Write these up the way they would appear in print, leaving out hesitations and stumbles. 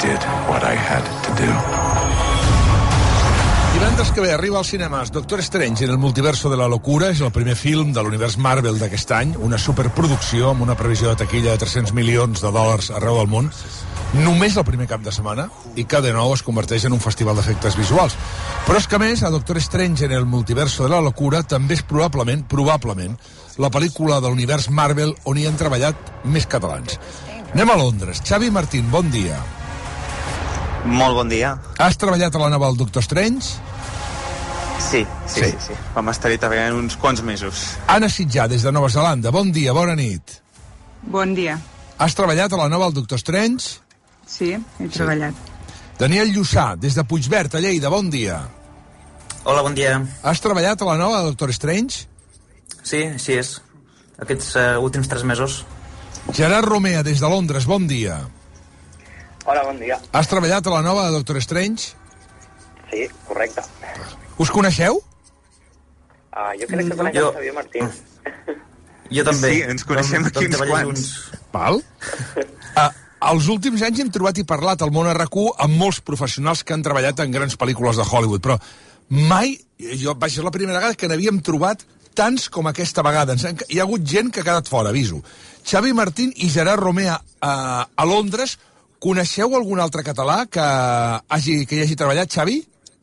did what I had to do. Divendres que ve arriba als cinemes Doctor Strange en el multiverso de la locura. És el primer film de l'univers Marvel d'aquest any, una superproducció amb una previsió de taquilla de $300 milions arreu del món. Només el primer cap de setmana, i que de nou es converteix en un festival d'efectes visuals. Però és que, a més, a Doctor Strange en el multiverso de la locura també és probablement, la pel·lícula de l'univers Marvel on hi han treballat més catalans. Anem a Londres. Xavi Martín, bon dia. Molt bon dia. Has treballat a la nova del Doctor Strange? Sí. Vam estar-hi treballant uns quants mesos. Anna Sitjà, des de Nova Zelanda. Bon dia, bona nit. Bon dia. Has treballat a la nova del Doctor Strange? Sí, he treballat. Daniel Llussà, des de Puigverd, a Lleida. Bon dia. Hola, bon dia. Has treballat a la nova de Doctor Strange? Sí, així és. Aquests últims 3 mesos. Gerard Romea, des de Londres. Bon dia. Hola, bon dia. Has treballat a la nova de Doctor Strange? Sí, correcte. Us coneixeu? Jo crec que conec el Xavier Martín. Jo també. Sí, ens coneixem aquí uns quants. Val. Els últims anys hem trobat i parlat al món RQ amb molts professionals que han treballat en grans pel·lícules de Hollywood, però mai, és la primera vegada que n'havíem trobat tants com aquesta vegada. Hi ha hagut gent que ha quedat fora, aviso. Xavi Martín i Gerard Romea a Londres. Coneixeu algun altre català que hi hagi treballat, Xavi?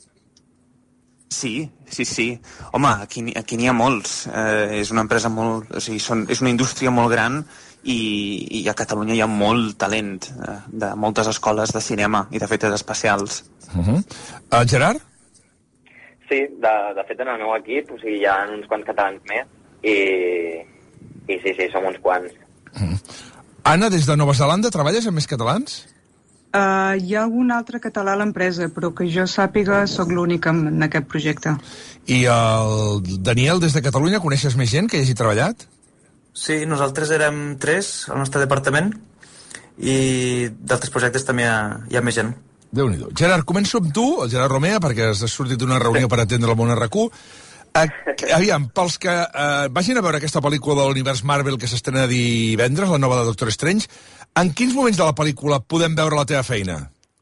Sí. Home, aquí n'hi ha molts. És una empresa molt... O sigui, és una indústria molt gran i a Catalunya hi ha molt talent de moltes escoles de cinema i d'efectes especials. Gerard? Sí, de fet en el meu equip hi ha uns quants catalans més i sí, som uns quants. Anna, des de Nova Zelanda treballes amb més catalans? Hi ha algun altre català a l'empresa, però que jo sàpiga sóc l'única en aquest projecte. I el Daniel, des de Catalunya, coneixes més gent que hi hagi treballat? Sí, nosaltres érem 3 al nostre departament i d'altres projectes també hi ha més gent. Déu-n'hi-do. Gerard, començo amb tu, el Gerard Romea, perquè has sortit d'una reunió per atendre el món RQ. Aviam, pels que vagin a veure aquesta pel·lícula de l'univers Marvel que s'estrena divendres, la nova de Doctor Strange, en quins moments de la pel·lícula podem veure la teva feina?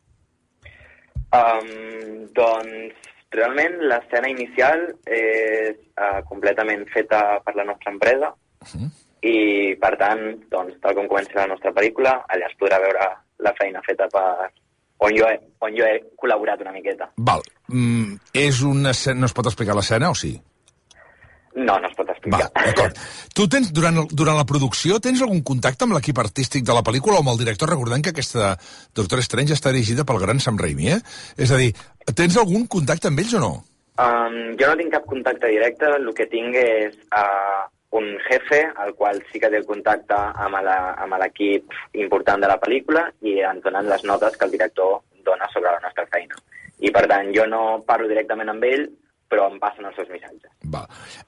Doncs realment l'escena inicial és completament feta per la nostra empresa i per tant, doncs, tal com comença la nostra pel·lícula, allà es podrà veure la feina feta per on jo he col·laborat una miqueta. Val. És una escena... No es pot explicar l'escena, o sí? No es pot explicar. Va, d'acord. Tu tens, durant la producció, tens algun contacte amb l'equip artístic de la pel·lícula o amb el director? Recordem que aquesta Doctor Strange està dirigida pel gran Sam Raimi, eh? És a dir, tens algun contacte amb ells o no? Jo no tinc cap contacte directe, el que tinc és un jefe, al qual sí que té contacte amb l'equip important de la pel·lícula i ens donen les notes que el director dona sobre la nostra feina. I per tant, jo no parlo directament amb ell, però em passen els seus missatges. Va.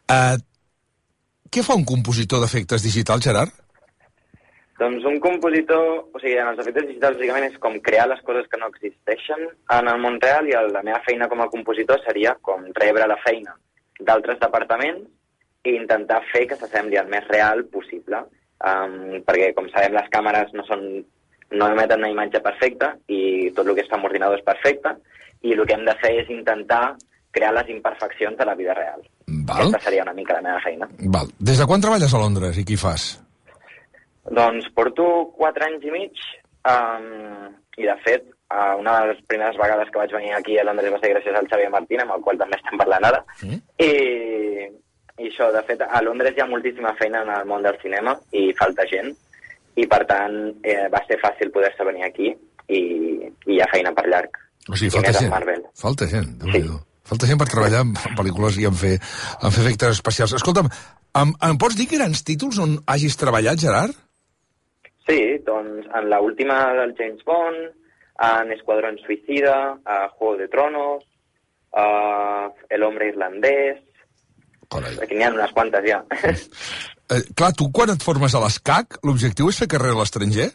Què fa un compositor d'efectes digitals, Gerard? Doncs un compositor, o sigui, en els efectes digitals bàsicament és com crear les coses que no existeixen en el món real i la meva feina com a compositor seria com rebre la feina d'altres departaments i intentar fer que s'assembli el més real possible, perquè, com sabem, les càmeres no emeten una imatge perfecta i tot el que es fa amb ordinador és perfecte, i el que hem de fer és intentar crear les imperfeccions de la vida real. Val. Aquesta seria una mica la meva feina. Val. Des de quan treballes a Londres i què fas? Doncs porto 4 anys i mig, i de fet, una de les primeres vegades que vaig venir aquí a Londres va ser gràcies al Xavier Martín, amb el qual també estem parlant ara, i això, de fet, a Londres hi ha moltíssima feina en el món del cinema i falta gent, i per tant va ser fàcil poder-se venir aquí i hi ha feina per llarg. O sigui, falta gent. Falta gent, Déu-n'hi-do. Falta gent per treballar en pel·lícules i en fer efectes especials. Escolta'm, em pots dir grans títols on hagis treballat, Gerard? Sí, doncs en l'última del James Bond, en Escuadrón Suicida, a Juego de Tronos, El Hombre Irlandès. Aquí n'hi ha unes quantes ja. Clar, tu quan et formes a l'ESCAC, l'objectiu és fer carrera a l'estranger?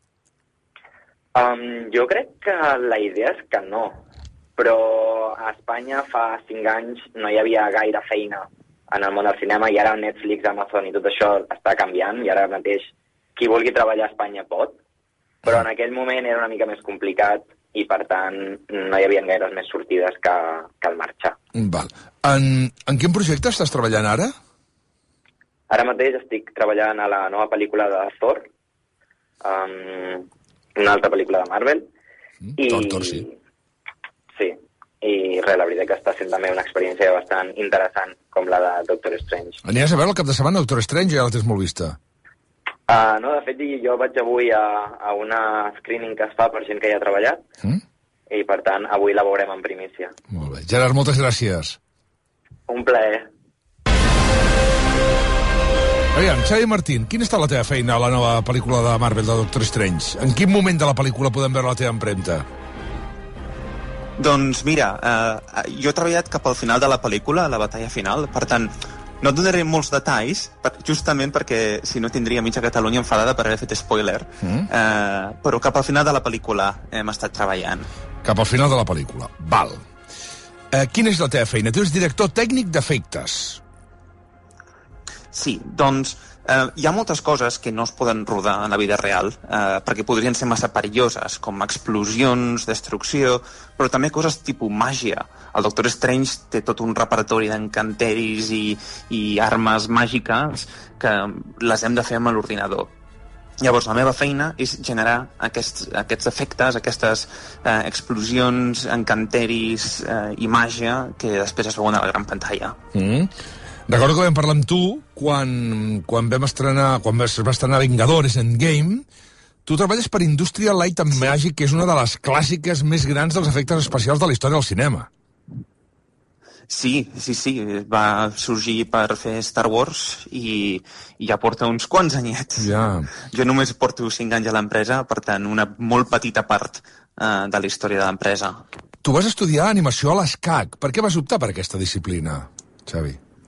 Jo crec que la idea és que no, però a Espanya fa 5 anys no hi havia gaire feina en el món del cinema i ara Netflix, Amazon i tot això està canviant i ara mateix qui vulgui treballar a Espanya pot. però en aquell moment era una mica més complicat i, per tant, no hi havia gaires més sortides que el marxar. Val. En quin projecte estàs treballant ara? Ara mateix estic treballant a la nova pel·lícula de Thor, una altra pel·lícula de Marvel. Thor, sí. Sí, i res, la veritat que està sent també una experiència bastant interessant, com la de Doctor Strange. Anies a veure el cap de setmana Doctor Strange, ja la tens molt vista. No, de fet, jo vaig avui a una screening que es fa per gent que hi ha treballat, i per tant, avui la veurem en primícia. Molt bé. Gerard, moltes gràcies. Un plaer. Aviam, Xavi Martín, quina està la teva feina a la nova pel·lícula de Marvel de Doctor Strange? En quin moment de la pel·lícula podem veure la teva empremta? Doncs mira, jo he treballat cap al final de la pel·lícula, la batalla final, per tant, no et donaré molts detalls, justament perquè si no tindria mitja Catalunya enfadada per haver fet spoiler, però cap al final de la pel·lícula hem estat treballant. Cap al final de la pel·lícula, val. Quina és la teva feina? Tu ets director tècnic d'efectes. Sí, doncs hi ha moltes coses que no es poden rodar en la vida real perquè podrien ser massa perilloses, com explosions, destrucció, però també coses tipus màgia. El Doctor Strange té tot un repertori d'encanteris i armes màgiques que les hem de fer amb l'ordinador. Llavors, la meva feina és generar aquests efectes, aquestes explosions, encanteris i màgia que després es veuen a la gran pantalla. Recordo que vam parlar amb tu quan es va estrenar Vengadores Endgame. Tu treballes per Industrial Light and Magic, que és una de les clàssiques més grans dels efectes especials de la història del cinema. Sí, va sorgir per fer Star Wars i ja porta uns quants anyets. Ja. Jo només porto 5 anys a l'empresa, per tant, una molt petita part de la història de l'empresa. Tu vas estudiar animació a l'ESCAC. Per què vas optar per aquesta disciplina, Xavi?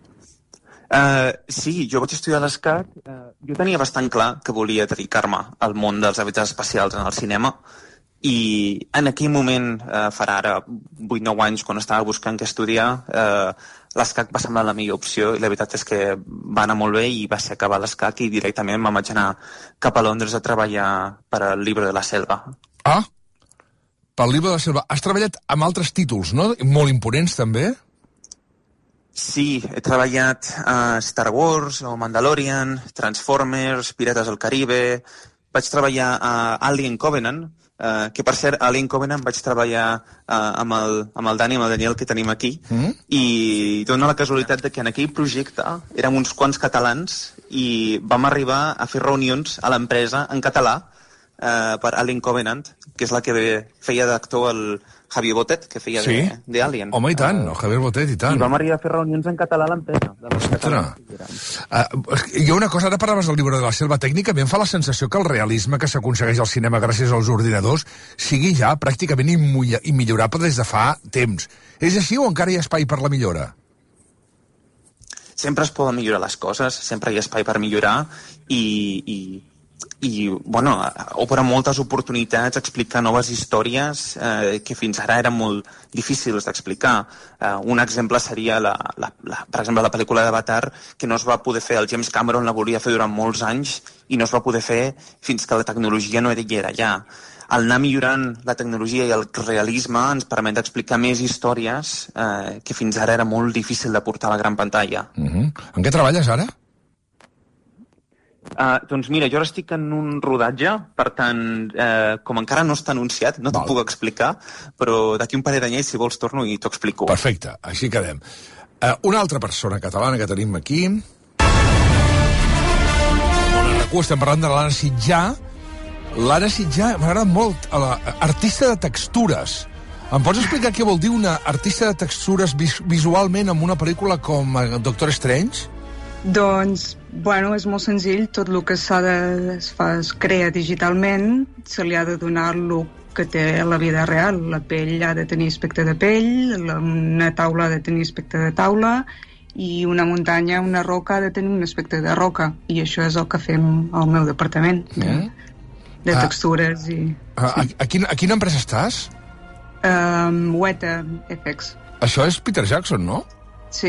Sí, jo vaig estudiar a l'ESCAC. Jo tenia bastant clar que volia dedicar-me al món dels efectes especials en el cinema i en aquell moment, farà ara 8-9 anys, quan estava buscant què estudiar, l'ESCAC va semblar la millor opció i la veritat és que va anar molt bé i va ser acabar l'ESCAC i directament me'n vaig anar cap a Londres a treballar per al Libro de la Selva. Ah, pel Libro de la Selva. Has treballat amb altres títols, no? Molt imponents, també? Sí, he treballat a Star Wars, o Mandalorian, Transformers, Pirates del Caribe. Vaig treballar a Alien Covenant, que per cert, a Alien Covenant vaig treballar amb el Dani, amb el Daniel, que tenim aquí, i dona la casualitat de que en aquell projecte érem uns quants catalans i vam arribar a fer reunions a l'empresa en català per Alien Covenant, que és la que feia d'actor el Javier Botet, que feia de Alien. Home, i tant, el Javier Botet, i tant. I vam arribar a fer reunions en català a l'empresa. Hi ha una cosa, ara parlaves del Libro de la Selva. Tècnicament fa la sensació que el realisme que s'aconsegueix al cinema gràcies als ordinadors sigui ja pràcticament immillorable des de fa temps. És així o encara hi ha espai per la millora? Sempre es poden millorar les coses, sempre hi ha espai per millorar i bueno, obre moltes oportunitats a explicar noves històries que fins ara eren molt difícils d'explicar. Un exemple seria per exemple la pel·lícula d'Avatar, que no es va poder fer, el James Cameron la volia fer durant molts anys i no es va poder fer fins que la tecnologia no era allà. Al anar millorant la tecnologia i el realisme ens permet explicar més històries que fins ara era molt difícil de portar a la gran pantalla. En què treballes ara? Doncs mira, jo ara estic en un rodatge, per tant, com encara no està anunciat, no t'ho puc explicar, però d'aquí un parell d'anyells, si vols, torno i t'ho explico. Perfecte, així quedem. Una altra persona catalana que tenim aquí... Estem parlant de l'Anna Sitjà. L'Anna Sitjà m'agrada molt, artista de textures. Em pots explicar què vol dir una artista de textures visualment en una pel·lícula com Doctor Strange? Doncs, bueno, és molt senzill. Tot el que es crea digitalment se li ha de donar el look que té la vida real. La pell ha de tenir aspecte de pell, una taula ha de tenir aspecte de taula i una muntanya, una roca ha de tenir un aspecte de roca. I això és el que fem al meu departament, de textures. A quina empresa estàs? Weta FX. Això és Peter Jackson, no? Sí.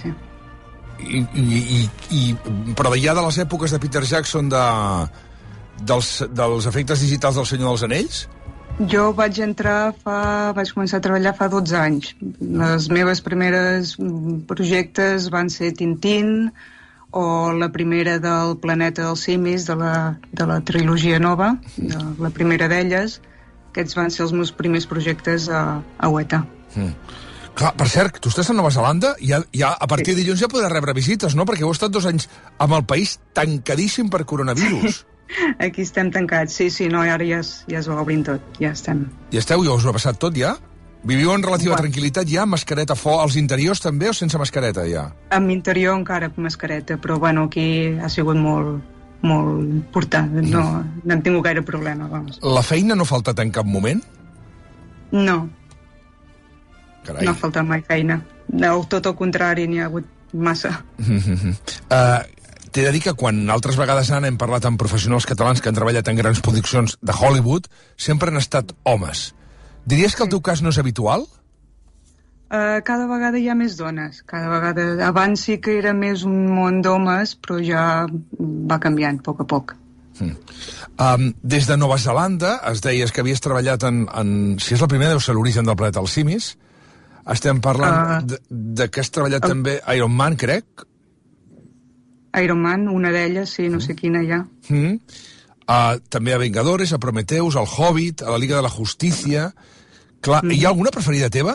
Però ja de les èpoques de Peter Jackson dels efectes digitals del Senyor dels Anells? Jo vaig començar a treballar fa 12 anys. Les meves primeres projectes van ser Tintín o la primera del Planeta dels Simis, de la trilogia nova, la primera d'elles. Aquests van ser els meus primers projectes a Weta. Clar, per cert, tu estàs a Nova Zelanda i ja, a partir de dilluns ja podràs rebre visites, no? Perquè heu estat 2 anys amb el país tancadíssim per coronavirus. Aquí estem tancats, sí, no, ara ja es va obrint tot, ja estem. I ja us ho ha passat tot, ja? Viviu en relativa tranquil·litat ja, mascareta als interiors també o sense mascareta ja? En l'interior encara amb mascareta, però bueno, aquí ha sigut molt important, no hem tingut gaire problema, vamos. La feina no ha faltat en cap moment? No. Carai. No ha faltat mai feina. No, tot el contrari, n'hi ha hagut massa. T'he de dir que quan altres vegades, Anna, hem parlat amb professionals catalans que han treballat en grans produccions de Hollywood, sempre han estat homes. Diries que el teu cas no és habitual? Cada vegada hi ha més dones. Cada vegada. Abans sí que era més un món d'homes, però ja va canviant a poc a poc. Des de Nova Zelanda, es deies que havies treballat si és la primera, deu ser l'origen del planeta dels simis. Estem parlant de que has treballat també a Iron Man, crec. Iron Man, una d'elles, sí, no sé quina ja. També a Vengadores, a Prometheus, al Hobbit, a la Liga de la Justícia. Clar, hi ha alguna preferida teva?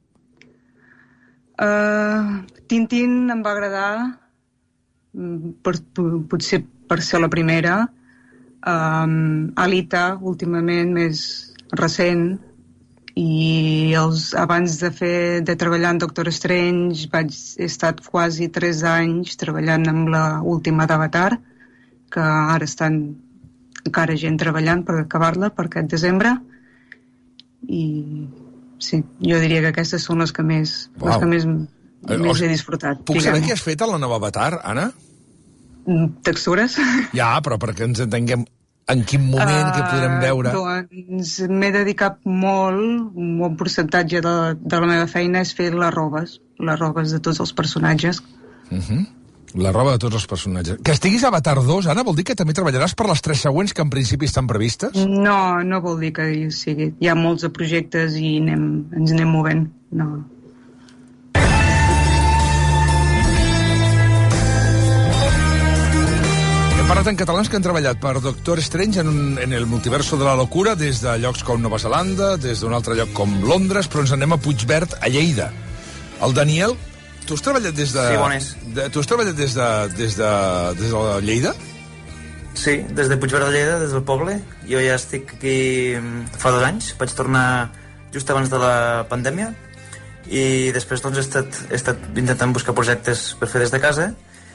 Tintín em va agradar, potser per ser la primera. Alita, últimament, més recent. I abans de treballar en Doctor Strange he estat quasi 3 anys treballant amb la última d'Avatar, que ara estan encara gent treballant per acabar-la per aquest desembre, i sí, jo diria que aquestes són les que més he disfrutat. Puc saber què has fet a la nova Avatar, Anna? Textures? Ja, però perquè ens entenguem en quin moment que podrem veure. Doncs m'he dedicat molt, un bon percentatge de la meva feina és fer les robes de tots els personatges. La roba de tots els personatges. Que estiguis a Avatar 2, Anna, vol dir que també treballaràs per les 3 següents que en principi estan previstes? No vol dir que sigui. Hi ha molts de projectes i ens anem movent. No. Parlat en catalans que han treballat per Doctor Strange en el multiverso de la locura des de llocs com Nova Zelanda, des d'un altre lloc com Londres, però ens anem a Puigverd, a Lleida. El Daniel, tu has treballat des de... Sí, bones. Tu has treballat des de Lleida? Sí, des de Puigverd de Lleida, des del poble. Jo ja estic aquí fa 2 anys. Vaig tornar just abans de la pandèmia i després doncs he estat intentant buscar projectes per fer des de casa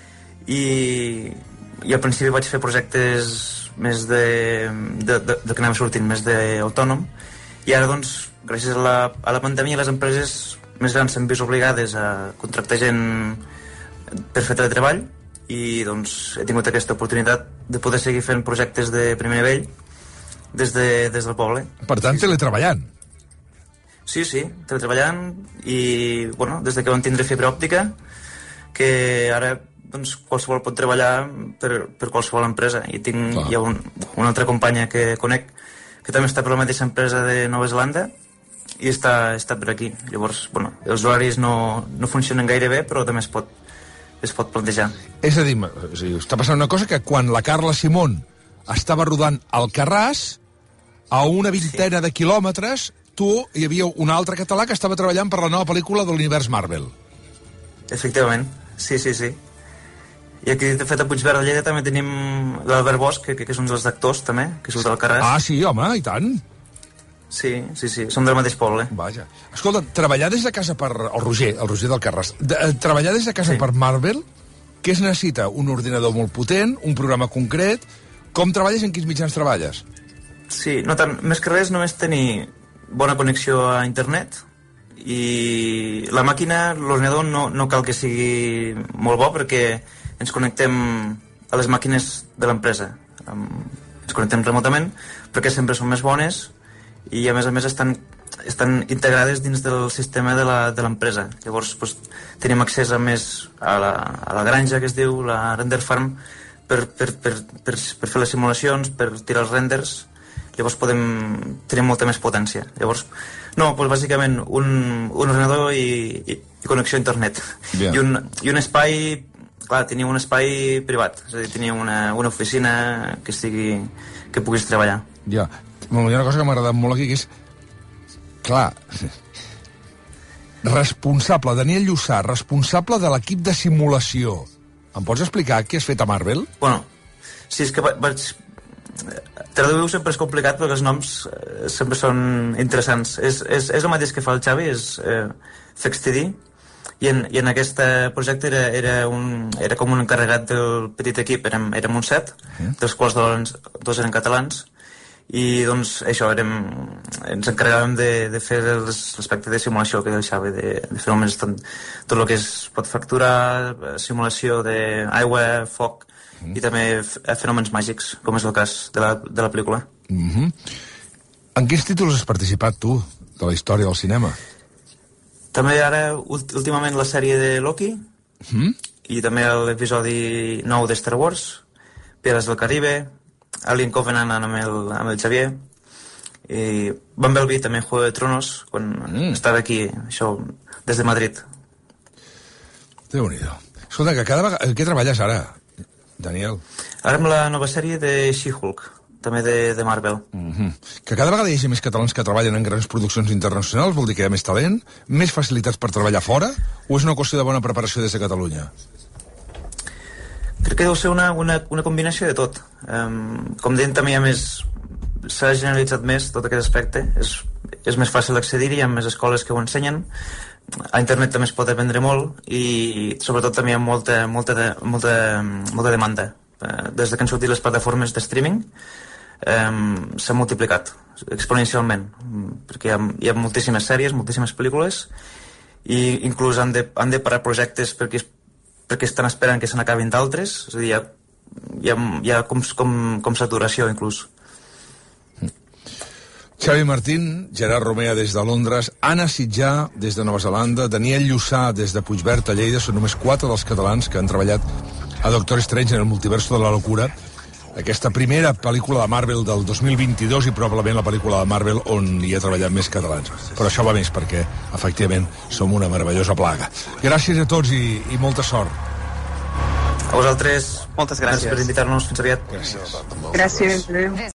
i al principi vaig fer projectes més de que anava sortint, més d'autònom, i ara doncs gràcies a la pandèmia les empreses més grans s'han vist obligades a contractar gent per fer teletreball i doncs he tingut aquesta oportunitat de poder seguir fent projectes de primer nivell des del poble. Per tant, teletreballant. Sí, teletreballant i bueno, des que vam tindre fibra òptica, que ara doncs qualsevol pot treballar per qualsevol empresa, i hi ha una altra companya que conec que també està per la mateixa empresa de Nova Zelanda i està per aquí. Llavors, bueno, els horaris no funcionen gaire bé, però també es pot plantejar. És a dir, està passant una cosa que quan la Carla Simón estava rodant Alcarràs, a una vintena de quilòmetres, hi havia un altre català que estava treballant per la nova pel·lícula de l'univers Marvel. Efectivament, sí. I aquí, de fet, a Puigverd de Lleida també tenim l'Albert Bosch, que és un dels actors, també, que surt al Carràs. Ah, sí, home, i tant. Sí, som del mateix poble. Vaja. Escolta, treballar des de casa per... El Roger del Carràs. Treballar des de casa per Marvel, què es necessita? Un ordinador molt potent, un programa concret... Com treballes, en quins mitjans treballes? Sí, no tant. Més que res, només tenir bona connexió a internet i la màquina, l'ordinador, no cal que sigui molt bo perquè ens connectem a les màquines de l'empresa. Ens connectem remotament perquè sempre són més bones i a més estan integrades dins del sistema de l'empresa. Llavors tenim accés a la granja, que es diu, la Render Farm, per fer les simulacions, per tirar els renders. Llavors podem tenir molta més potència. Llavors, no, doncs bàsicament un ordenador i connexió a internet. Yeah. I un espai, clar, tenia un espai privat, és a dir, tenia una oficina que puguis treballar. Ja. Hi ha una cosa que m'ha agradat molt aquí, que és, clar, responsable, Daniel Llussà, responsable de l'equip de simulació. Em pots explicar què has fet a Marvel? Bueno, sí, és que vaig... Traduir-ho sempre és complicat perquè els noms sempre són interessants. És el mateix que fa el Xavi, és FXTD, i en aquest projecte era com un encarregat del petit equip. Érem un 7, dels quals dos eren catalans, i doncs això, ens encarregàvem de fer l'aspecte de simulació que deia el Xavi, de fer almenys tot el que és pot facturar, simulació d'aigua, foc, i també fenòmens màgics, com és el cas de la pel·lícula. En quins títols has participat tu de la història del cinema? També ara, últimament, la sèrie de Loki, i també l'episodi 9 de Star Wars, Pirates del Caribe, Alien Covenant amb el Xavier, i Bumblebee, també Juego de Tronos, quan estava aquí, això, des de Madrid. Déu-n'hi-do. Escolta, que cada vegada... Què treballes ara, Daniel? Ara amb la nova sèrie de She-Hulk, també de Marvel. Que cada vegada hi hagi més catalans que treballen en grans produccions internacionals, vol dir que hi ha més talent, més facilitats per treballar fora, o és una qüestió de bona preparació des de Catalunya? Crec que deu ser una combinació de tot. Com dèiem, també s'ha generalitzat més tot aquest aspecte. És més fàcil accedir-hi, hi ha més escoles que ho ensenyen. A internet també es pot aprendre molt, i sobretot també hi ha molta demanda. Des que han sortit les plataformes de streaming s'ha multiplicat exponencialment, perquè hi ha moltíssimes sèries, moltíssimes pel·lícules, i inclús han de parar projectes perquè estan esperant que se n'acabin d'altres. És a dir, hi ha com saturació inclús. Xavi Martín, Gerard Romea des de Londres, Anna Sitjà des de Nova Zelanda, Daniel Llussà des de Puigverd a Lleida, són només 4 dels catalans que han treballat a Doctor Strange en el multiverso de la locura, aquesta primera pel·lícula de Marvel del 2022 i probablement la pel·lícula de Marvel on hi ha treballat més catalans. Però això va més perquè, efectivament, som una meravellosa plaga. Gràcies a tots i molta sort. A vosaltres, moltes gràcies per invitar-nos. Fins aviat. Gràcies. Gràcies.